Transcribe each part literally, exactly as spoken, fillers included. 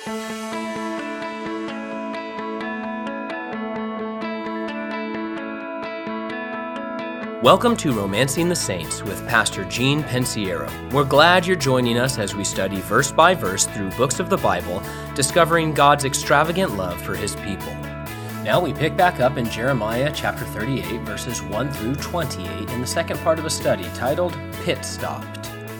Welcome to Romancing the Saints with Pastor Gene Pensiero. We're glad you're joining us as we study verse by verse through books of the Bible, discovering God's extravagant love for his people. Now we pick back up in Jeremiah chapter thirty-eight, verses one through twenty-eight in the second part of a study titled Pit Stopped.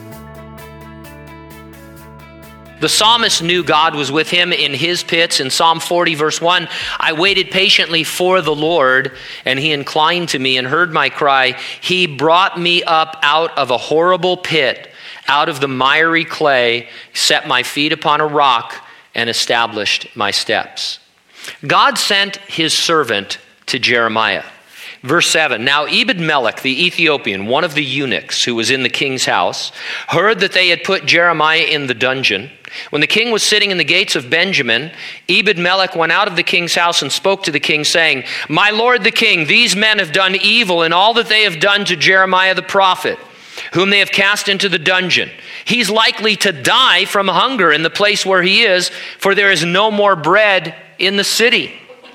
The psalmist knew God was with him in his pits. In Psalm forty, verse one, I waited patiently for the Lord, and he inclined to me and heard my cry. He brought me up out of a horrible pit, out of the miry clay, set my feet upon a rock, and established my steps. God sent his servant to Jeremiah. Verse seven, now Ebed-Melech the Ethiopian, one of the eunuchs who was in the king's house, heard that they had put Jeremiah in the dungeon. When the king was sitting in the gates of Benjamin, Ebed-Melech went out of the king's house and spoke to the king, saying, my lord the king, these men have done evil in all that they have done to Jeremiah the prophet, whom they have cast into the dungeon. He's likely to die from hunger in the place where he is, for there is no more bread in the city.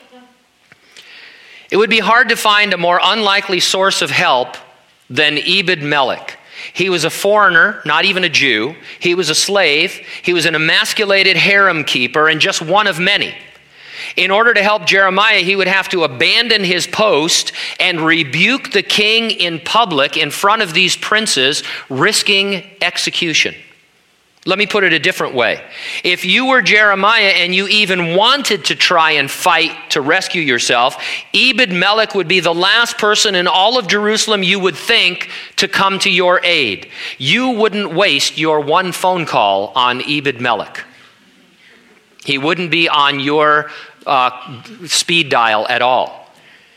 It would be hard to find a more unlikely source of help than Ebed-Melech. He was a foreigner, not even a Jew. He was a slave. He was an emasculated harem keeper and just one of many. In order to help Jeremiah, he would have to abandon his post and rebuke the king in public in front of these princes, risking execution. Let me put it a different way. If you were Jeremiah and you even wanted to try and fight to rescue yourself, Ebed-Melech would be the last person in all of Jerusalem you would think to come to your aid. You wouldn't waste your one phone call on Ebed-Melech. He wouldn't be on your uh, speed dial at all.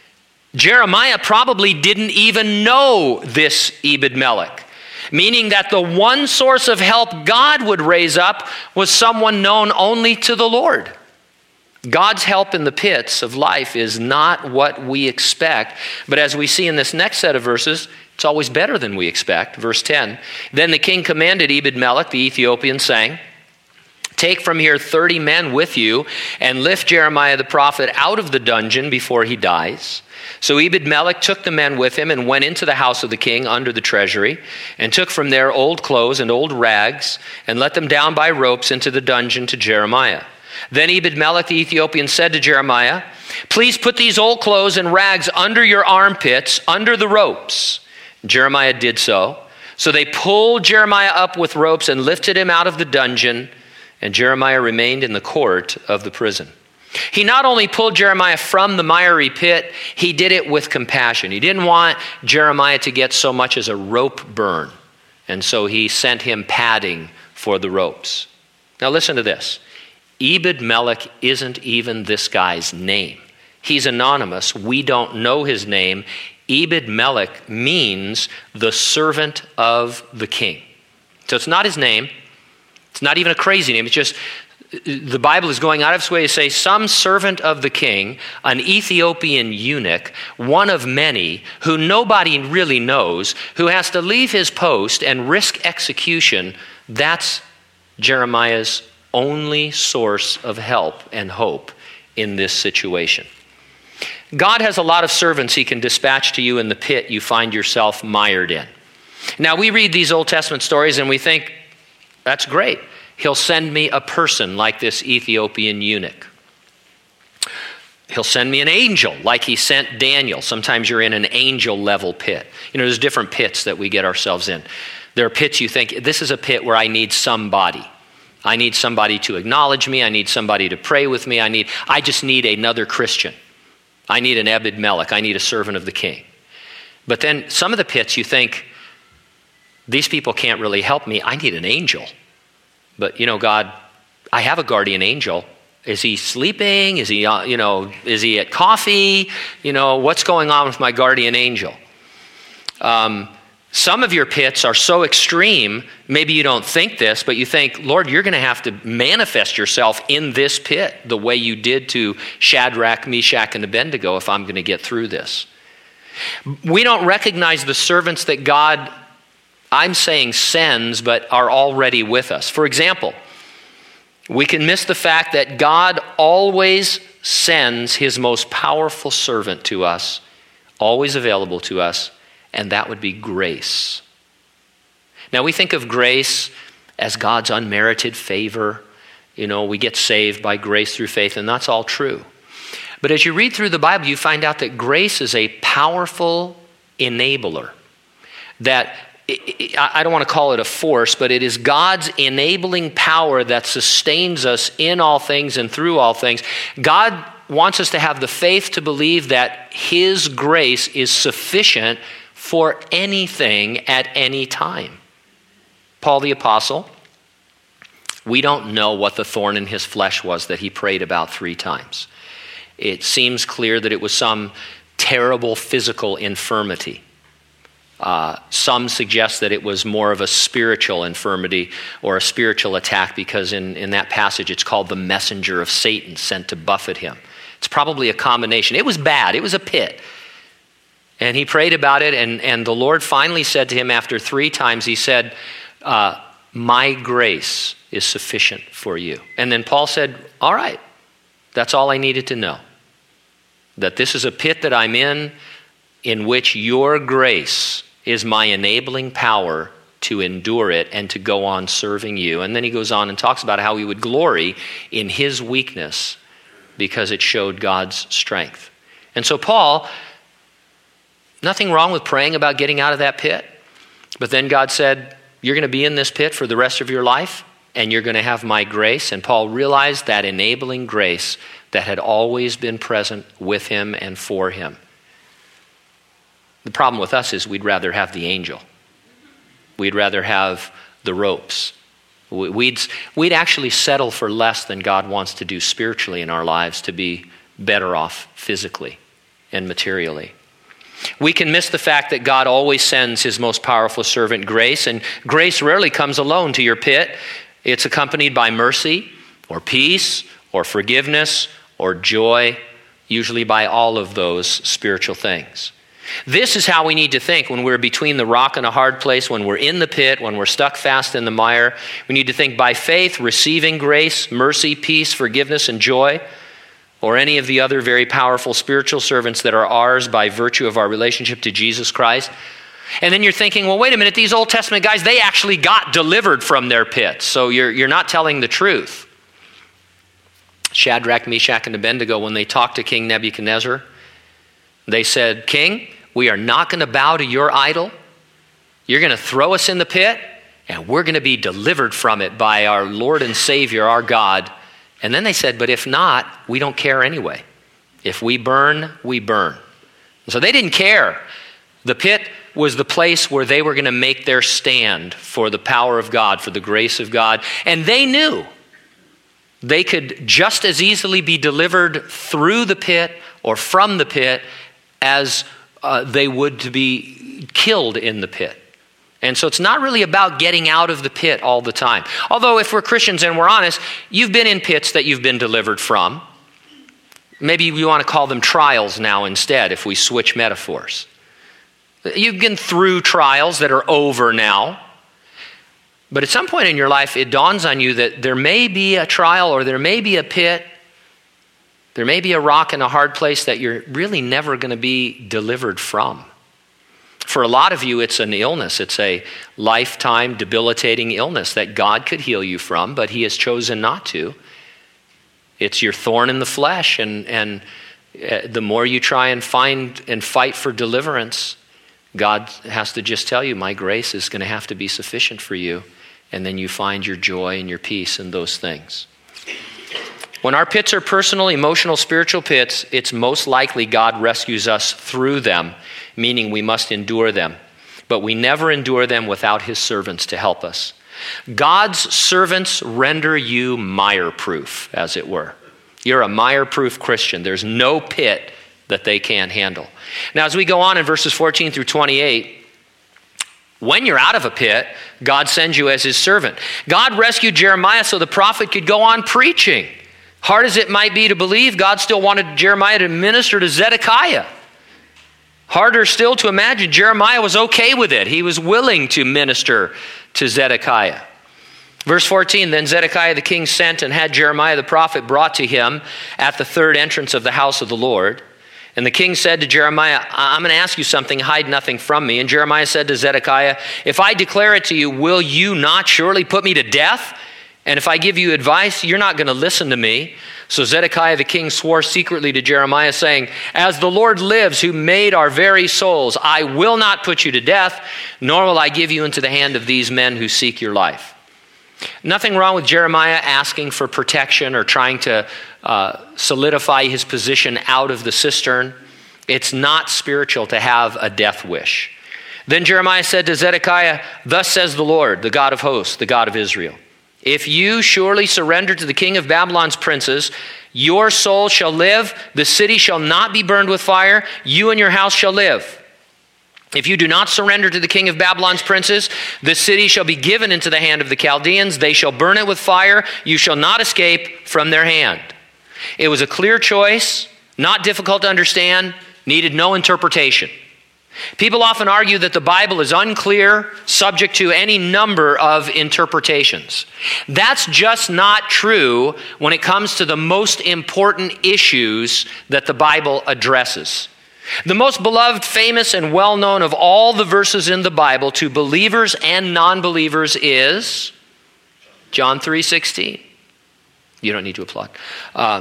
Jeremiah probably didn't even know this Ebed-Melech, meaning that the one source of help God would raise up was someone known only to the Lord. God's help in the pits of life is not what we expect, but as we see in this next set of verses, it's always better than we expect. Verse ten, then the king commanded Ebed-Melech the Ethiopian, saying, take from here thirty men with you and lift Jeremiah the prophet out of the dungeon before he dies. So Ebed-Melech took the men with him and went into the house of the king under the treasury and took from there old clothes and old rags and let them down by ropes into the dungeon to Jeremiah. Then Ebed-Melech the Ethiopian said to Jeremiah, please put these old clothes and rags under your armpits, under the ropes. Jeremiah did so. So they pulled Jeremiah up with ropes and lifted him out of the dungeon, and Jeremiah remained in the court of the prison. He not only pulled Jeremiah from the miry pit, he did it with compassion. He didn't want Jeremiah to get so much as a rope burn, and so he sent him padding for the ropes. Now listen to this. Ebed-Melech isn't even this guy's name. He's anonymous. We don't know his name. Ebed-Melech means the servant of the king. So it's not his name. It's not even a crazy name. It's just the Bible is going out of its way to say some servant of the king, an Ethiopian eunuch, one of many who nobody really knows, who has to leave his post and risk execution. That's Jeremiah's only source of help and hope in this situation. God has a lot of servants he can dispatch to you in the pit you find yourself mired in. Now, we read these Old Testament stories and we think, that's great. He'll send me a person like this Ethiopian eunuch. He'll send me an angel like he sent Daniel. Sometimes you're in an angel level pit. You know, there's different pits that we get ourselves in. There are pits you think, this is a pit where I need somebody. I need somebody to acknowledge me. I need somebody to pray with me. I need, I just need another Christian. I need an Ebed-Melech. I need a servant of the king. But then some of the pits you think, these people can't really help me. I need an angel. But, you know, God, I have a guardian angel. Is he sleeping? Is he, uh, you know, is he at coffee? You know, what's going on with my guardian angel? Um, some of your pits are so extreme, maybe you don't think this, but you think, Lord, you're going to have to manifest yourself in this pit the way you did to Shadrach, Meshach, and Abednego if I'm going to get through this. We don't recognize the servants that God, I'm saying sends, but are already with us. For example, We can miss the fact that God always sends his most powerful servant to us, always available to us, and that would be grace. Now, we think of grace as God's unmerited favor. You know, we get saved by grace through faith, and that's all true. But as you read through the Bible, you find out that grace is a powerful enabler. That, I don't want to call it a force, but it is God's enabling power that sustains us in all things and through all things. God wants us to have the faith to believe that his grace is sufficient for anything at any time. Paul the Apostle, we don't know what the thorn in his flesh was that he prayed about three times. It seems clear that it was some terrible physical infirmity. Uh, some suggest that it was more of a spiritual infirmity or a spiritual attack, because in, in that passage it's called the messenger of Satan sent to buffet him. It's probably a combination. It was bad. It was a pit. And he prayed about it, and, and the Lord finally said to him after three times, he said, uh, my grace is sufficient for you. And then Paul said, all right, that's all I needed to know. That this is a pit that I'm in, in which your grace is my enabling power to endure it and to go on serving you. And then he goes on and talks about how he would glory in his weakness because it showed God's strength. And so Paul, nothing wrong with praying about getting out of that pit. But then God said, you're going to be in this pit for the rest of your life, and you're going to have my grace. And Paul realized that enabling grace that had always been present with him and for him. The problem with us is we'd rather have the angel. We'd rather have the ropes. We'd, we'd actually settle for less than God wants to do spiritually in our lives to be better off physically and materially. We can miss the fact that God always sends his most powerful servant, grace, and grace rarely comes alone to your pit. It's accompanied by mercy or peace or forgiveness or joy, usually by all of those spiritual things. This is how we need to think when we're between the rock and a hard place, when we're in the pit, when we're stuck fast in the mire. We need to think by faith, receiving grace, mercy, peace, forgiveness, and joy, or any of the other very powerful spiritual servants that are ours by virtue of our relationship to Jesus Christ. And then you're thinking, well, wait a minute, these Old Testament guys, they actually got delivered from their pits, so you're, you're not telling the truth. Shadrach, Meshach, and Abednego, when they talked to King Nebuchadnezzar, they said, King, we are not going to bow to your idol. You're going to throw us in the pit, and we're going to be delivered from it by our Lord and Savior, our God. And then they said, but if not, we don't care anyway. If we burn, we burn. So they didn't care. The pit was the place where they were going to make their stand for the power of God, for the grace of God. And they knew they could just as easily be delivered through the pit or from the pit as uh, they would to be killed in the pit. And so it's not really about getting out of the pit all the time. Although if we're Christians and we're honest, you've been in pits that you've been delivered from. Maybe we want to call them trials now instead if we switch metaphors. You've been through trials that are over now. But at some point in your life, it dawns on you that there may be a trial or there may be a pit. There may be a rock in a hard place that you're really never going to be delivered from. For a lot of you, it's an illness. It's a lifetime debilitating illness that God could heal you from, but he has chosen not to. It's your thorn in the flesh, and, and the more you try and find and fight for deliverance, God has to just tell you, my grace is going to have to be sufficient for you, and then you find your joy and your peace in those things. When our pits are personal, emotional, spiritual pits, it's most likely God rescues us through them, meaning we must endure them. But we never endure them without his servants to help us. God's servants render you mire-proof, as it were. You're a mire-proof Christian. There's no pit that they can't handle. Now, as we go on in verses fourteen through twenty-eight, when you're out of a pit, God sends you as his servant. God rescued Jeremiah so the prophet could go on preaching. Hard as it might be to believe, God still wanted Jeremiah to minister to Zedekiah. Harder still to imagine, Jeremiah was okay with it. He was willing to minister to Zedekiah. Verse fourteen, then Zedekiah the king sent and had Jeremiah the prophet brought to him at the third entrance of the house of the Lord. And the king said to Jeremiah, I'm going to ask you something, hide nothing from me. And Jeremiah said to Zedekiah, if I declare it to you, will you not surely put me to death? And if I give you advice, you're not going to listen to me. So Zedekiah the king swore secretly to Jeremiah, saying, as the Lord lives, who made our very souls, I will not put you to death, nor will I give you into the hand of these men who seek your life. Nothing wrong with Jeremiah asking for protection or trying to uh, solidify his position out of the cistern. It's not spiritual to have a death wish. Then Jeremiah said to Zedekiah, thus says the Lord, the God of hosts, the God of Israel, if you surely surrender to the king of Babylon's princes, your soul shall live, the city shall not be burned with fire, you and your house shall live. If you do not surrender to the king of Babylon's princes, the city shall be given into the hand of the Chaldeans. They shall burn it with fire. You shall not escape from their hand. It was a clear choice, not difficult to understand, needed no interpretation. People often argue that the Bible is unclear, subject to any number of interpretations. That's just not true when it comes to the most important issues that the Bible addresses. The most beloved, famous, and well-known of all the verses in the Bible to believers and non-believers is John three sixteen. You don't need to applaud. Uh,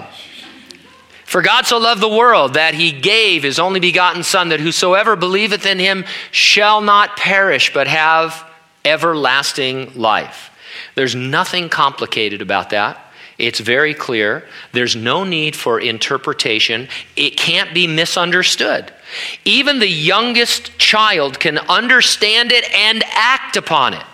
For God so loved the world that he gave his only begotten Son, that whosoever believeth in him shall not perish, but have everlasting life. There's nothing complicated about that. It's very clear. There's no need for interpretation. It can't be misunderstood. Even the youngest child can understand it and act upon it.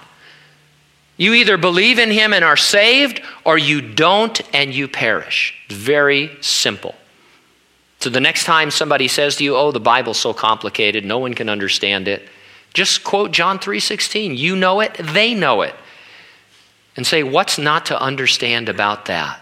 You either believe in him and are saved, or you don't and you perish. Very simple. So the next time somebody says to you, oh, the Bible's so complicated, no one can understand it, just quote John three sixteen. You know it, they know it. And say, what's not to understand about that?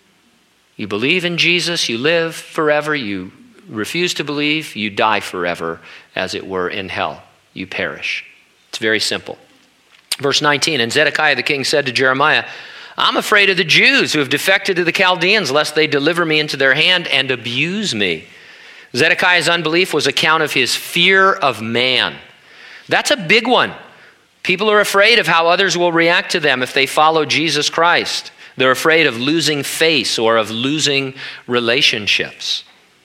You believe in Jesus, you live forever. You refuse to believe, you die forever, as it were, in hell. You perish. It's very simple. Verse nineteen, and Zedekiah the king said to Jeremiah, I'm afraid of the Jews who have defected to the Chaldeans, lest they deliver me into their hand and abuse me. Zedekiah's unbelief was account of his fear of man. That's a big one. People are afraid of how others will react to them if they follow Jesus Christ. They're afraid of losing face or of losing relationships.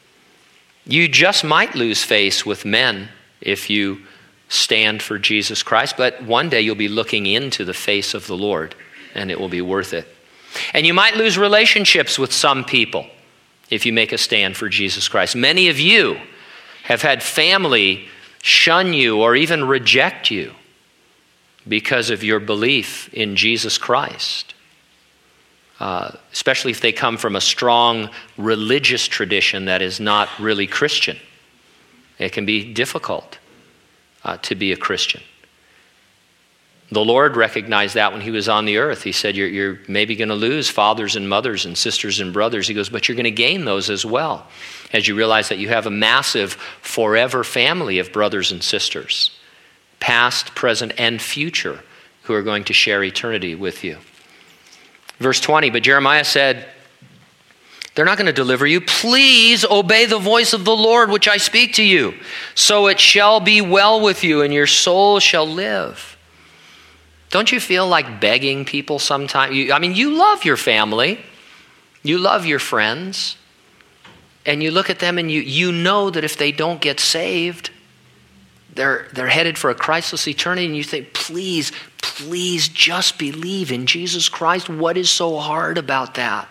You just might lose face with men if you stand for Jesus Christ, but one day you'll be looking into the face of the Lord, and it will be worth it. And you might lose relationships with some people if you make a stand for Jesus Christ. Many of you have had family shun you or even reject you because of your belief in Jesus Christ, uh, especially if they come from a strong religious tradition that is not really Christian. It can be difficult uh, to be a Christian. The Lord recognized that when he was on the earth. He said, you're, you're maybe going to lose fathers and mothers and sisters and brothers. He goes, but you're going to gain those as well, as you realize that you have a massive forever family of brothers and sisters, past, present, and future, who are going to share eternity with you. Verse twenty, but Jeremiah said, they're not going to deliver you. Please obey the voice of the Lord, which I speak to you. So it shall be well with you, and your soul shall live. Don't you feel like begging people sometimes? I mean, you love your family. You love your friends. And you look at them and you, you know that if they don't get saved, they're, they're headed for a Christless eternity. And you think, please, please just believe in Jesus Christ. What is so hard about that?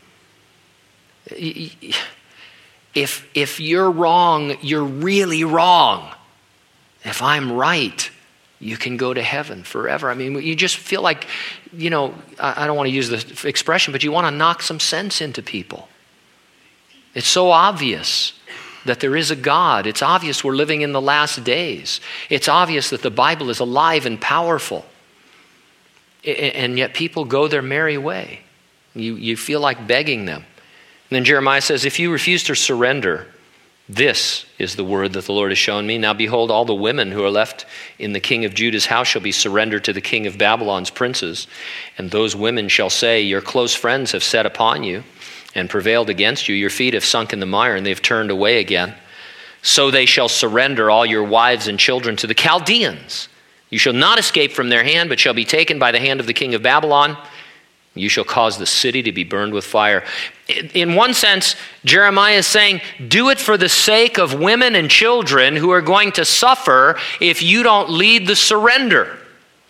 If, if you're wrong, you're really wrong. If I'm right, you can go to heaven forever. I mean, you just feel like, you know, I don't want to use the expression, but you want to knock some sense into people. It's so obvious that there is a God. It's obvious we're living in the last days. It's obvious that the Bible is alive and powerful. And yet people go their merry way. You, you feel like begging them. And then Jeremiah says, if you refuse to surrender, This is the word that the Lord has shown me. Now behold, all the women who are left in the king of Judah's house shall be surrendered to the king of Babylon's princes. And those women shall say, your close friends have set upon you and prevailed against you. Your feet have sunk in the mire, and they've turned away again. So they shall surrender all your wives and children to the Chaldeans. You shall not escape from their hand, but shall be taken by the hand of the king of Babylon. You shall cause the city to be burned with fire. In one sense, Jeremiah is saying, do it for the sake of women and children who are going to suffer if you don't lead the surrender.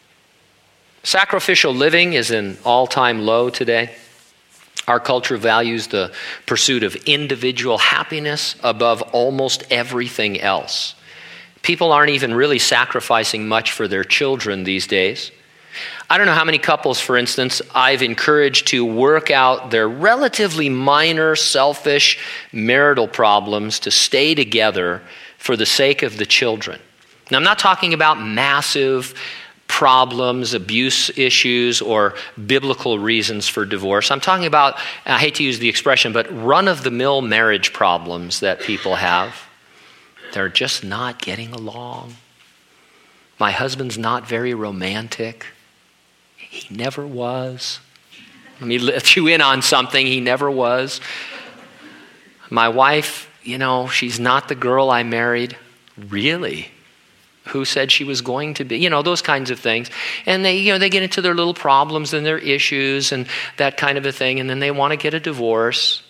Sacrificial living is an all-time low today. Our culture values the pursuit of individual happiness above almost everything else. People aren't even really sacrificing much for their children these days. I don't know how many couples, for instance, I've encouraged to work out their relatively minor, selfish marital problems to stay together for the sake of the children. Now, I'm not talking about massive problems, abuse issues, or biblical reasons for divorce. I'm talking about, I hate to use the expression, but run-of-the-mill marriage problems that people have. They're just not getting along. My husband's not very romantic. He never was. Let me let you in on something. He never was. My wife, you know, she's not the girl I married. Really? Who said she was going to be? You know, those kinds of things. And they, you know, they get into their little problems and their issues and that kind of a thing. And then they want to get a divorce.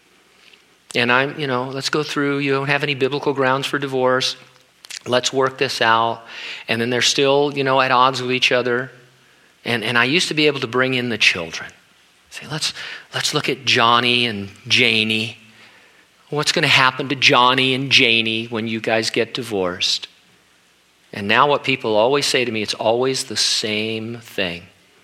And I'm, you know, let's go through. You don't have any biblical grounds for divorce. Let's work this out. And then they're still, you know, at odds with each other. And and I used to be able to bring in the children. Say, let's let's look at Johnny and Janie. What's going to happen to Johnny and Janie when you guys get divorced? And now what people always say to me, it's always the same thing.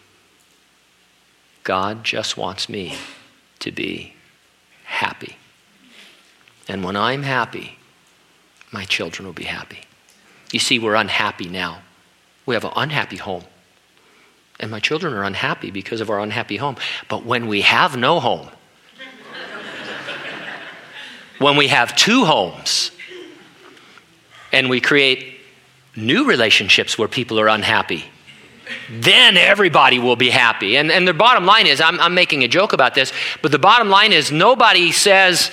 God just wants me to be happy. And when I'm happy, my children will be happy. You see, we're unhappy now. We have an unhappy home. And my children are unhappy because of our unhappy home. But when we have no home, when we have two homes, and we create new relationships where people are unhappy, then everybody will be happy. And, and the bottom line is, I'm, I'm making a joke about this, but the bottom line is nobody says,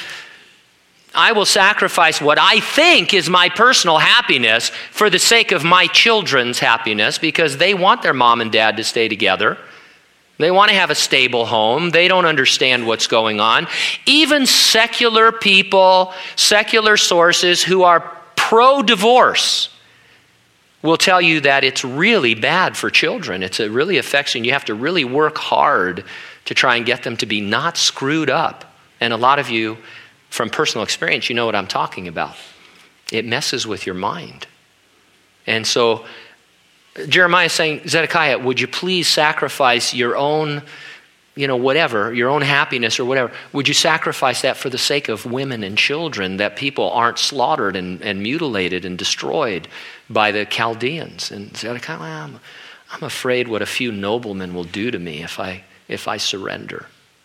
I will sacrifice what I think is my personal happiness for the sake of my children's happiness, because they want their mom and dad to stay together. They want to have a stable home. They don't understand what's going on. Even secular people, secular sources who are pro-divorce will tell you that it's really bad for children. It's, it really affects you, and you have to really work hard to try and get them to be not screwed up. And a lot of you, from personal experience, you know what I'm talking about. It messes with your mind. And so Jeremiah is saying, Zedekiah, would you please sacrifice your own, you know, whatever, your own happiness or whatever. Would you sacrifice that for the sake of women and children, that people aren't slaughtered and, and mutilated and destroyed by the Chaldeans? And Zedekiah, well, I'm, I'm afraid what a few noblemen will do to me if I if I surrender.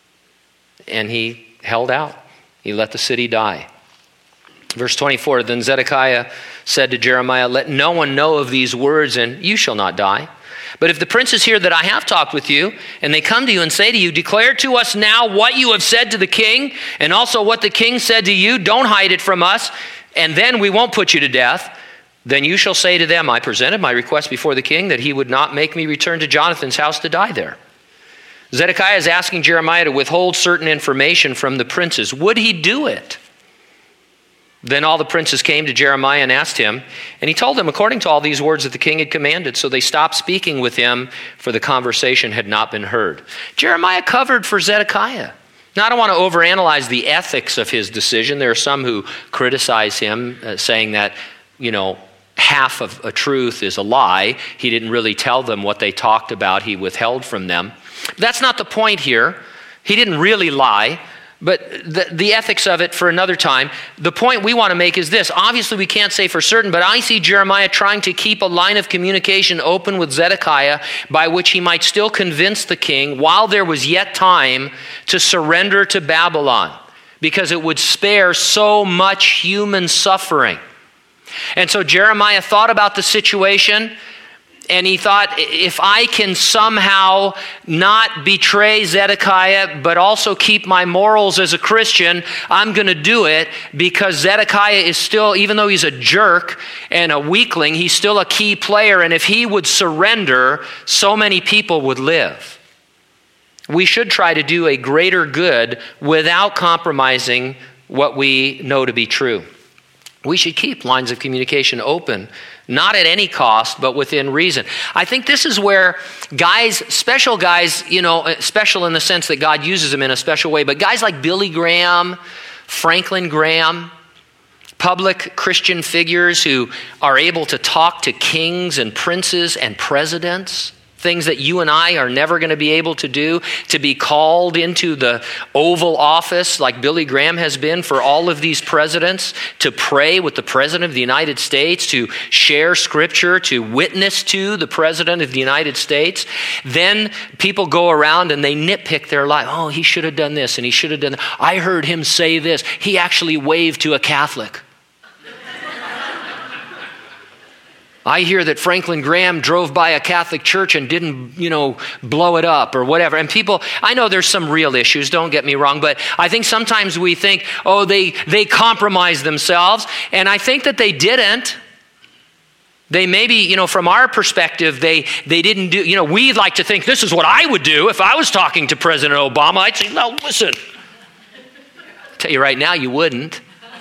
And he held out. He let the city die. Verse twenty-four, then Zedekiah said to Jeremiah, let no one know of these words, and you shall not die. But if the princes hear that I have talked with you, and they come to you and say to you, declare to us now what you have said to the king, and also what the king said to you, don't hide it from us, and then we won't put you to death. Then you shall say to them, I presented my request before the king that he would not make me return to Jonathan's house to die there. Zedekiah is asking Jeremiah to withhold certain information from the princes. Would he do it? Then all the princes came to Jeremiah and asked him, and he told them according to all these words that the king had commanded. So they stopped speaking with him, for the conversation had not been heard. Jeremiah covered for Zedekiah. Now, I don't want to overanalyze the ethics of his decision. There are some who criticize him, uh, saying that, you know, half of a truth is a lie. He didn't really tell them what they talked about. He withheld from them. That's not the point here. He didn't really lie, but the, the ethics of it for another time. The point we want to make is this. Obviously, we can't say for certain, but I see Jeremiah trying to keep a line of communication open with Zedekiah by which he might still convince the king while there was yet time to surrender to Babylon. because it would spare so much human suffering. And so Jeremiah thought about the situation, and he thought, if I can somehow not betray Zedekiah, but also keep my morals as a Christian, I'm going to do it, because Zedekiah is still, even though he's a jerk and a weakling, he's still a key player. And if he would surrender, so many people would live. We should try to do a greater good without compromising what we know to be true. We should keep lines of communication open, not at any cost, but within reason. I think this is where guys, special guys, you know, special in the sense that God uses them in a special way, but guys like Billy Graham, Franklin Graham, public Christian figures who are able to talk to kings and princes and presidents, things that you and I are never going to be able to do, to be called into the Oval Office like Billy Graham has been for all of these presidents, to pray with the President of the United States, to share Scripture, to witness to the President of the United States. Then people go around and they nitpick their life. Oh, he should have done this and he should have done that. I heard him say this. He actually waved to a Catholic. I hear that Franklin Graham drove by a Catholic church and didn't, you know, blow it up or whatever. And people, I know there's some real issues, don't get me wrong, but I think sometimes we think, oh, they, they compromised themselves. And I think that they didn't. They maybe, you know, from our perspective, they, they didn't do, you know, we'd like to think this is what I would do if I was talking to President Obama. I'd say, no, listen. I'll tell you right now, you wouldn't.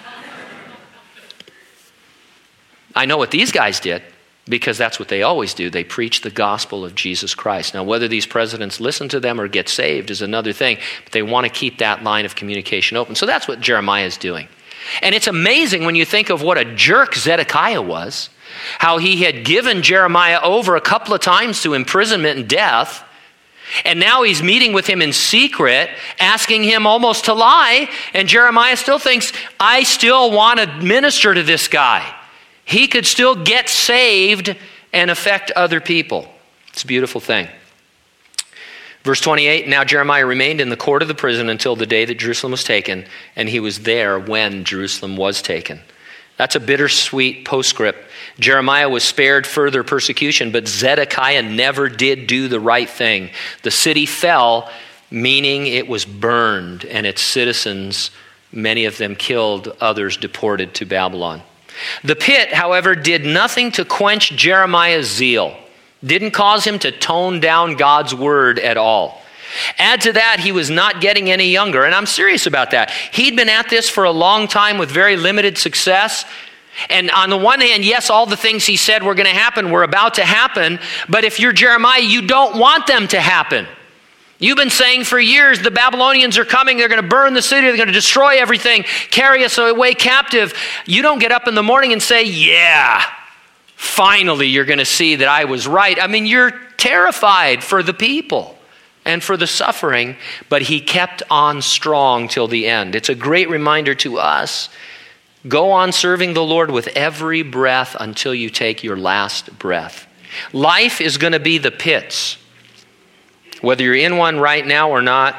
I know what these guys did, because that's what they always do. They preach the gospel of Jesus Christ. Now, whether these presidents listen to them or get saved is another thing, but they want to keep that line of communication open. So that's what Jeremiah is doing. And it's amazing when you think of what a jerk Zedekiah was, how he had given Jeremiah over a couple of times to imprisonment and death, and now he's meeting with him in secret, asking him almost to lie, and Jeremiah still thinks, I still want to minister to this guy. He could still get saved and affect other people. It's a beautiful thing. Verse twenty-eight, now Jeremiah remained in the court of the prison until the day that Jerusalem was taken, and he was there when Jerusalem was taken. That's a bittersweet postscript. Jeremiah was spared further persecution, but Zedekiah never did do the right thing. The city fell, meaning it was burned, and its citizens, many of them killed, others deported to Babylon. The pit, however, did nothing to quench Jeremiah's zeal. Didn't cause him to tone down God's word at all. Add to that, he was not getting any younger, and I'm serious about that. He'd been at this for a long time with very limited success. And on the one hand, yes, all the things he said were going to happen were about to happen, but if you're Jeremiah, you don't want them to happen. You've been saying for years, the Babylonians are coming, they're going to burn the city, they're going to destroy everything, carry us away captive. You don't get up in the morning and say, yeah, finally you're going to see that I was right. I mean, you're terrified for the people and for the suffering, but he kept on strong till the end. It's a great reminder to us. Go on serving the Lord with every breath until you take your last breath. Life is going to be the pits. Whether you're in one right now or not,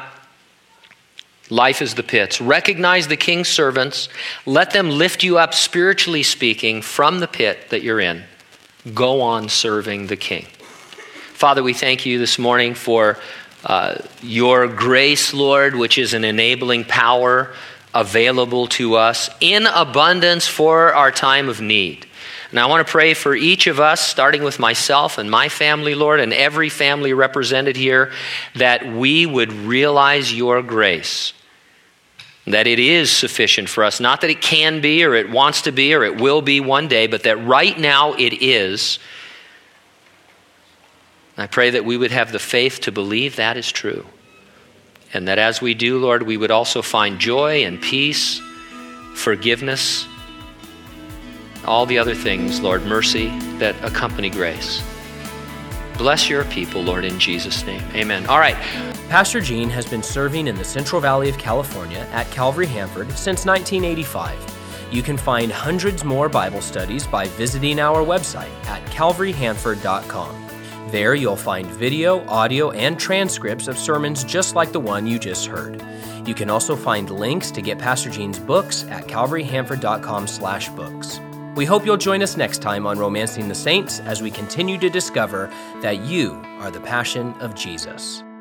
life is the pits. Recognize the king's servants. Let them lift you up, spiritually speaking, from the pit that you're in. Go on serving the king. Father, we thank you this morning for uh, your grace, Lord, which is an enabling power available to us in abundance for our time of need. And I want to pray for each of us, starting with myself and my family, Lord, and every family represented here, that we would realize your grace, that it is sufficient for us. Not that it can be or it wants to be or it will be one day, but that right now it is. I pray that we would have the faith to believe that is true. And that as we do, Lord, we would also find joy and peace, forgiveness, all the other things, Lord, mercy that accompany grace. Bless your people, Lord, in Jesus' name. Amen. All right. Pastor Gene has been serving in the Central Valley of California at Calvary Hanford since nineteen eighty-five. You can find hundreds more Bible studies by visiting our website at calvary hanford dot com. There you'll find video, audio, and transcripts of sermons just like the one you just heard. You can also find links to get Pastor Gene's books at calvary hanford dot com slash books. We hope you'll join us next time on Romancing the Saints as we continue to discover that you are the passion of Jesus.